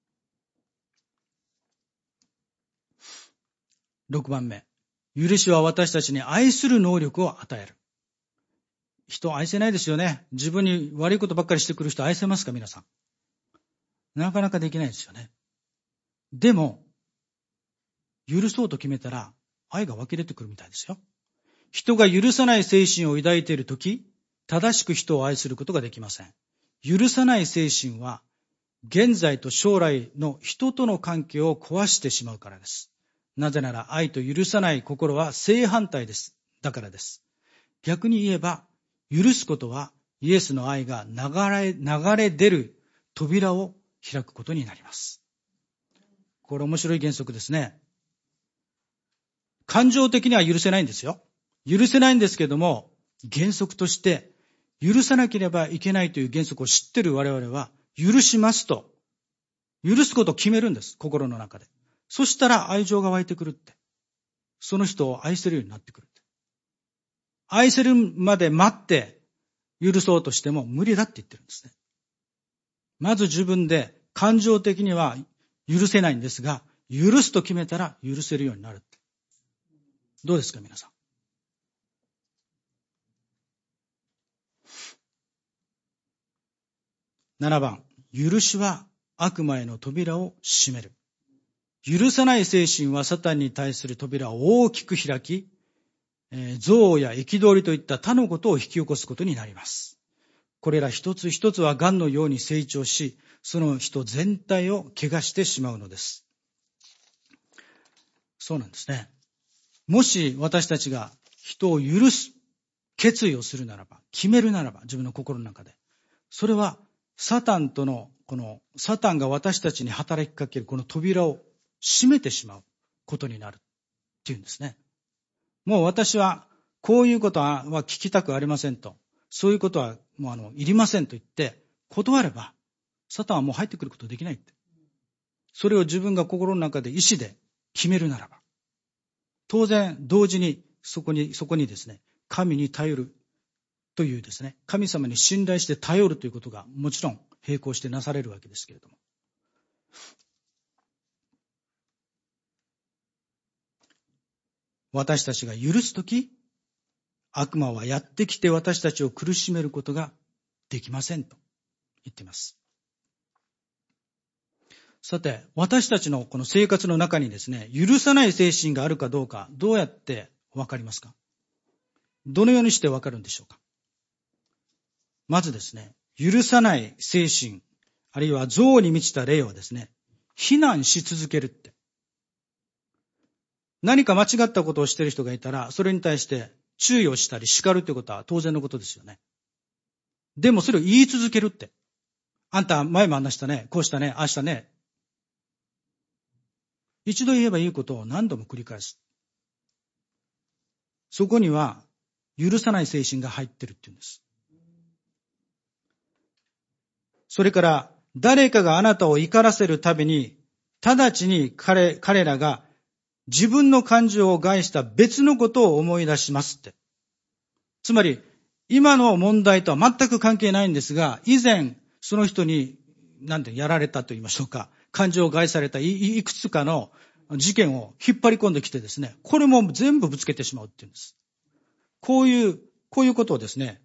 ろくばんめ、許しは私たちに愛する能力を与える。人を愛せないですよね。自分に悪いことばっかりしてくる人愛せますか、皆さん。なかなかできないですよね。でも、許そうと決めたら愛が湧き出てくるみたいですよ。人が許さない精神を抱いているとき、正しく人を愛することができません。許さない精神は、現在と将来の人との関係を壊してしまうからです。なぜなら愛と許さない心は正反対です。だからです。 逆に言えば、許すことはイエスの愛が流れ、流れ出る扉を開くことになります。これ面白い原則ですね。感情的には許せないんですよ。許せないんですけども、原則として許さなければいけないという原則を知っている我々は、許しますと、許すことを決めるんです、心の中で。そしたら愛情が湧いてくるって。その人を愛せるようになってくるって。愛せるまで待って許そうとしても無理だって言ってるんですね。まず自分で感情的には許せないんですが、許すと決めたら許せるようになるって。どうですか皆さん。ななばん、許しは悪魔への扉を閉める。許さない精神はサタンに対する扉を大きく開き、えー、憎悪や憤りといった他のことを引き起こすことになります。これら一つ一つは癌のように成長し、その人全体を怪我してしまうのです。そうなんですね。もし私たちが人を許す決意をするならば、決めるならば、自分の心の中で、それはサタンとの、このサタンが私たちに働きかけるこの扉を閉めてしまうことになるっていうんですね。もう私はこういうことは聞きたくありませんと、そういうことはもうあのいりませんと言って断れば、サタンはもう入ってくることできないって。それを自分が心の中で意志で決めるならば、当然同時にそこにそこにですね、神に頼るというですね、神様に信頼して頼るということがもちろん並行してなされるわけですけれども、私たちが許すとき、悪魔はやってきて私たちを苦しめることができませんと言っています。さて、私たちのこの生活の中にですね、許さない精神があるかどうか、どうやってわかりますか？どのようにしてわかるんでしょうか？まずですね、許さない精神、あるいは憎悪に満ちた霊はですね、非難し続けるって。何か間違ったことをしている人がいたら、それに対して注意をしたり叱るということは当然のことですよね。でもそれを言い続けるって。あんた前も話したね、こうしたね、ああしたね。一度言えばいいことを何度も繰り返す。そこには許さない精神が入ってるっていうんです。それから誰かがあなたを怒らせるたびに、直ちに彼、彼らが自分の感情を害した別のことを思い出しますって。つまり、今の問題とは全く関係ないんですが、以前その人に、なんてやられたと言いましょうか、感情を害された い, いくつかの事件を引っ張り込んできてですね、これも全部ぶつけてしまうっていうんです。こういう、こういうことをですね、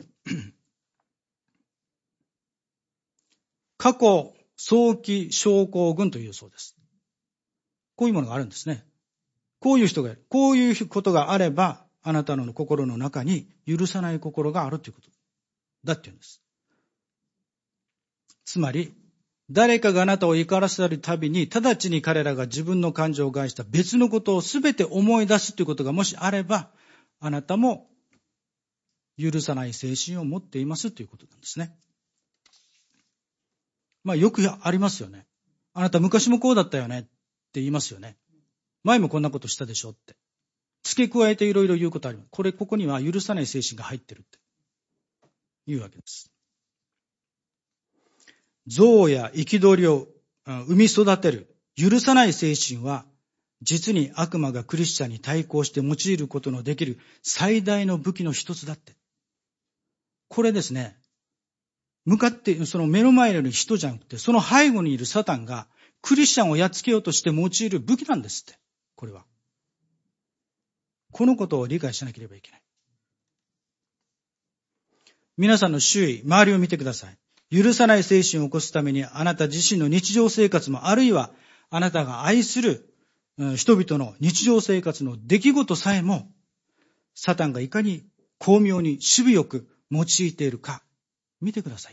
過去早期症候群というそうです。こういうものがあるんですね。こういう人がいる。こういうことがあれば、あなたの心の中に許さない心があるということだっていうんです。つまり、誰かがあなたを怒らせるたびに、直ちに彼らが自分の感情を害した別のことをすべて思い出すということがもしあれば、あなたも許さない精神を持っていますということなんですね。まあよくありますよね。あなた昔もこうだったよねって言いますよね。前もこんなことしたでしょって。付け加えていろいろ言うことあります。これ、ここには許さない精神が入ってるっていうわけです。憎悪や憤りを生み育てる許さない精神は、実に悪魔がクリスチャンに対抗して用いることのできる最大の武器の一つだって。これですね、向かって、その目の前にいる人じゃなくて、その背後にいるサタンがクリスチャンをやっつけようとして用いる武器なんですって。これは。このことを理解しなければいけない。皆さんの周囲、周りを見てください。許さない精神を起こすために、あなた自身の日常生活も、あるいはあなたが愛する人々の日常生活の出来事さえも、サタンがいかに巧妙に守備よく用いているか、見てくださいって。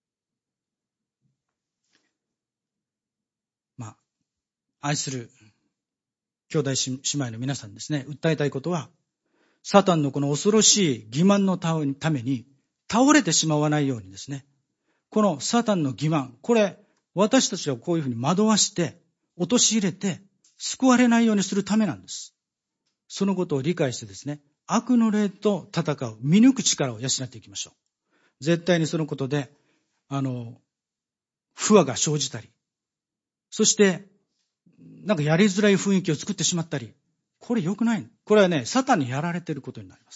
まあ、愛する兄弟姉妹の皆さんですね、訴えたいことは、サタンのこの恐ろしい欺瞞のために倒れてしまわないようにですね、このサタンの欺瞞、これ、私たちはこういうふうに惑わして、陥れて、救われないようにするためなんです。そのことを理解してですね、悪の霊と戦う、見抜く力を養っていきましょう。絶対にそのことで、あの、不和が生じたり、そして、なんかやりづらい雰囲気を作ってしまったり、これ良くない。これはね、サタンにやられていることになります。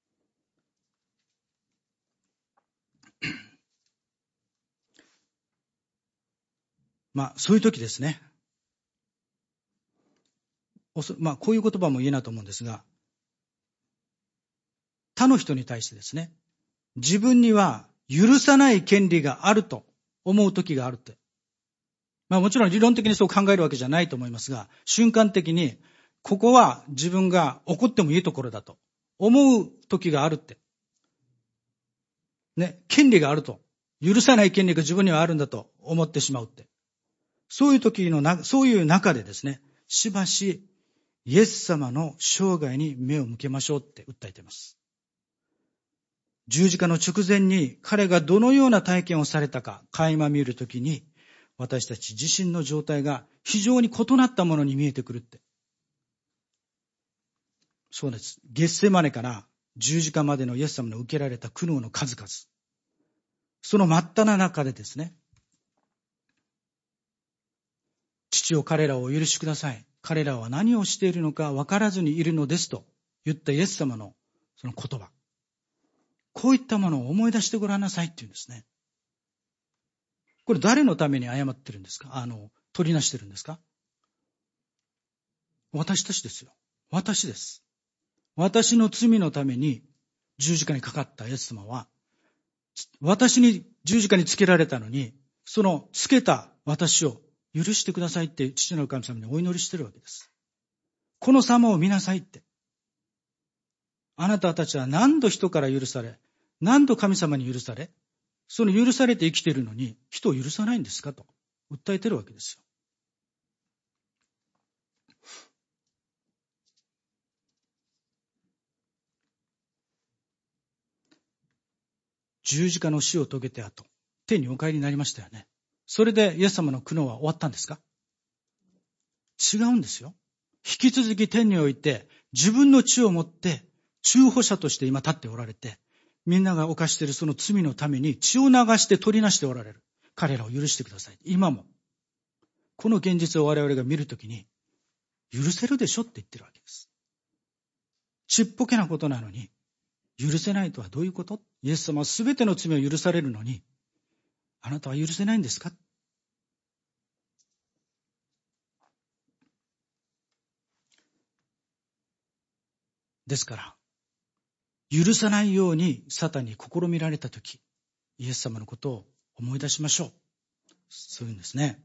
まあ、そういう時ですね。まあ、こういう言葉も言えないと思うんですが、他の人に対してですね、自分には許さない権利があると思う時があるって。まあもちろん理論的にそう考えるわけじゃないと思いますが、瞬間的にここは自分が怒ってもいいところだと思う時があるって。ね、権利があると。許さない権利が自分にはあるんだと思ってしまうって。そういう時のな、そういう中でですね、しばしイエス様の生涯に目を向けましょうって訴えています。十字架の直前に彼がどのような体験をされたか垣間見るときに、私たち自身の状態が非常に異なったものに見えてくるって。そうです。ゲッセマネから十字架までのイエス様の受けられた苦悩の数々。その真っ只中でですね、父を彼らをお許しください。彼らは何をしているのか分からずにいるのですと言ったイエス様のその言葉。こういったものを思い出してごらんなさいって言うんですね。これ誰のために謝ってるんですか？あの、取りなしてるんですか？私たちですよ。私です。私の罪のために十字架にかかったイエス様は、私に十字架につけられたのに、そのつけた私を許してくださいって父の神様にお祈りしてるわけです。この様を見なさいって。あなたたちは何度人から許され、何度神様に許され、その許されて生きているのに人を許さないんですかと訴えてるわけですよ。十字架の死を遂げて後、天にお帰りになりましたよね。それでイエス様の苦悩は終わったんですか？違うんですよ。引き続き天において自分の血をもって中保者として今立っておられて、みんなが犯しているその罪のために血を流して取りなしておられる。彼らを許してください。今も。この現実を我々が見るときに、許せるでしょって言ってるわけです。ちっぽけなことなのに、許せないとはどういうこと？イエス様はすべての罪を許されるのに、あなたは許せないんですか？ですから、許さないようにサタンに試みられたとき、イエス様のことを思い出しましょう。そういうんですね。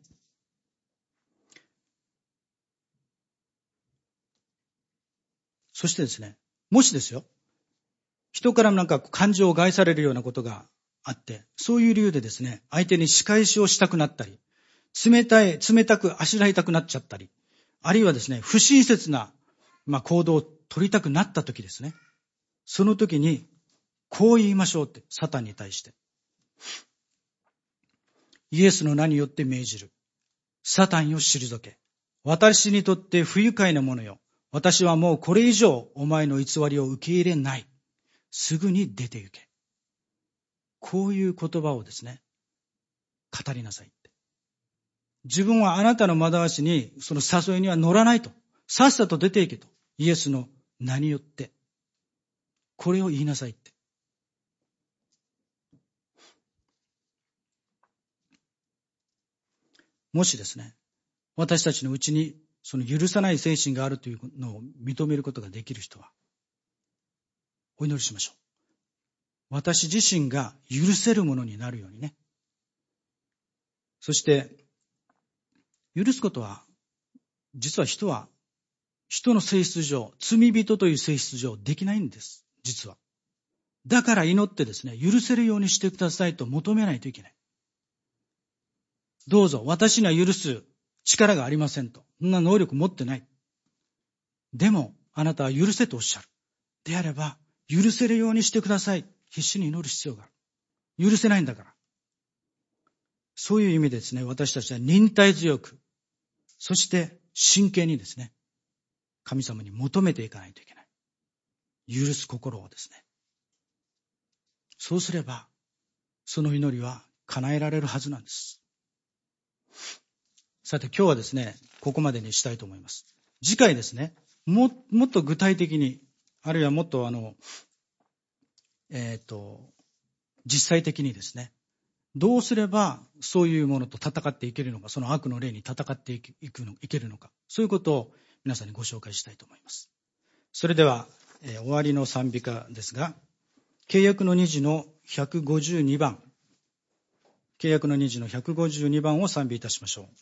そしてですね、もしですよ、人からなんか感情を害されるようなことがあって、そういう理由でですね、相手に仕返しをしたくなったり、冷たい、冷たくあしらいたくなっちゃったり、あるいはですね、不親切な、まあ、行動を取りたくなったときですね、その時に、こう言いましょうって、サタンに対して。イエスの名によって命じる。サタンよ退け。私にとって不愉快なものよ。私はもうこれ以上お前の偽りを受け入れない。すぐに出て行け。こういう言葉をですね、語りなさいって。自分はあなたの惑わしに、その誘いには乗らないと。さっさと出て行けと。イエスの名によって。これを言いなさいって。もしですね、私たちのうちにその許さない精神があるというのを認めることができる人は、お祈りしましょう。私自身が許せるものになるようにね。そして、許すことは、実は人は、人の性質上、罪人という性質上できないんです、実は。だから祈ってですね、許せるようにしてくださいと求めないといけない。どうぞ、私には許す力がありませんと。そんな能力持ってない。 でも、あなたは許せとおっしゃる。であれば、許せるようにしてください。必死に祈る必要がある。許せないんだから。そういう意味でですね、私たちは忍耐強く、そして真剣にですね、神様に求めていかないといけない。許す心をですね。そうすれば、その祈りは叶えられるはずなんです。さて今日はですね、ここまでにしたいと思います。次回ですね、も、もっと具体的に、あるいはもっとあの、えっと、実際的にですね、どうすればそういうものと戦っていけるのか、その悪の霊に戦っていくの、いけるのか、そういうことを皆さんにご紹介したいと思います。それでは、えー、終わりの賛美歌ですが、契約の虹のひゃくごじゅうにばん、契約の虹のひゃくごじゅうにばんを賛美いたしましょう。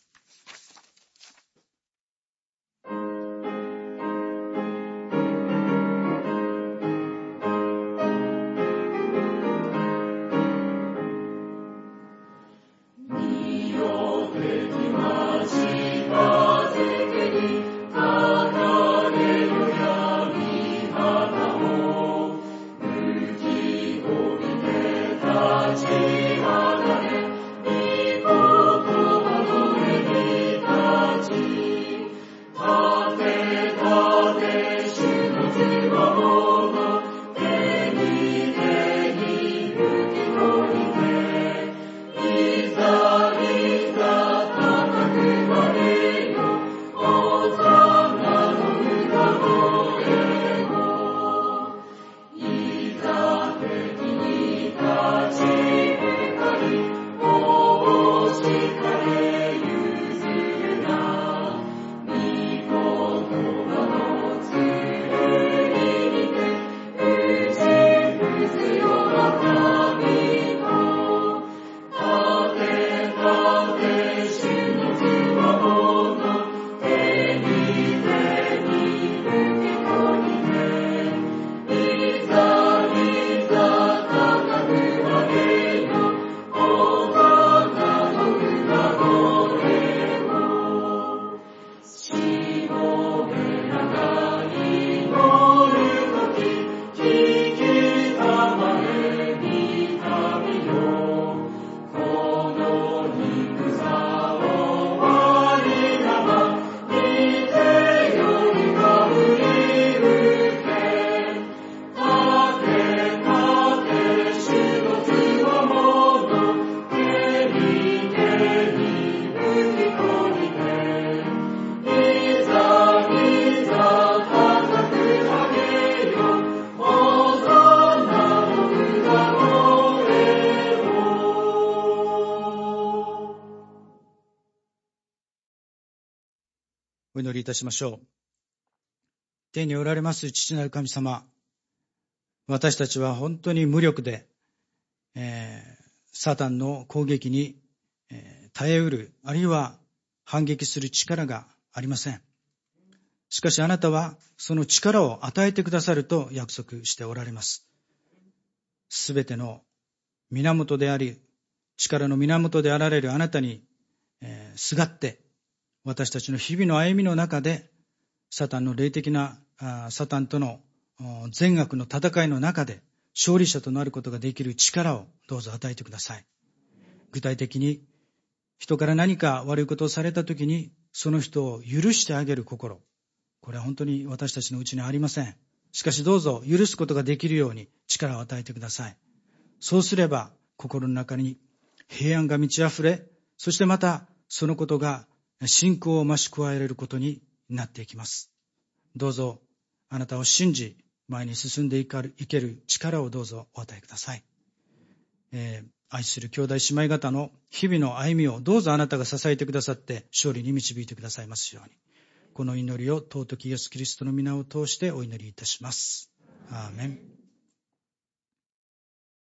お祈りいたしましょう。天におられます父なる神様、私たちは本当に無力で、えー、サタンの攻撃に、えー、耐えうる、あるいは反撃する力がありません。しかしあなたはその力を与えてくださると約束しておられます。すべての源であり、力の源であられるあなたに、えー、すがって、私たちの日々の歩みの中で、サタンの霊的な、サタンとの善悪の戦いの中で、勝利者となることができる力をどうぞ与えてください。具体的に、人から何か悪いことをされたときに、その人を許してあげる心。これは本当に私たちのうちにありません。しかしどうぞ許すことができるように力を与えてください。そうすれば、心の中に平安が満ち溢れ、そしてまたそのことが信仰を増し加えられることになっていきます。どうぞあなたを信じ前に進んでいける力をどうぞお与えください。えー、愛する兄弟姉妹方の日々の歩みをどうぞあなたが支えてくださって勝利に導いてくださいますように。この祈りを尊きイエスキリストの皆を通してお祈りいたします。アーメン。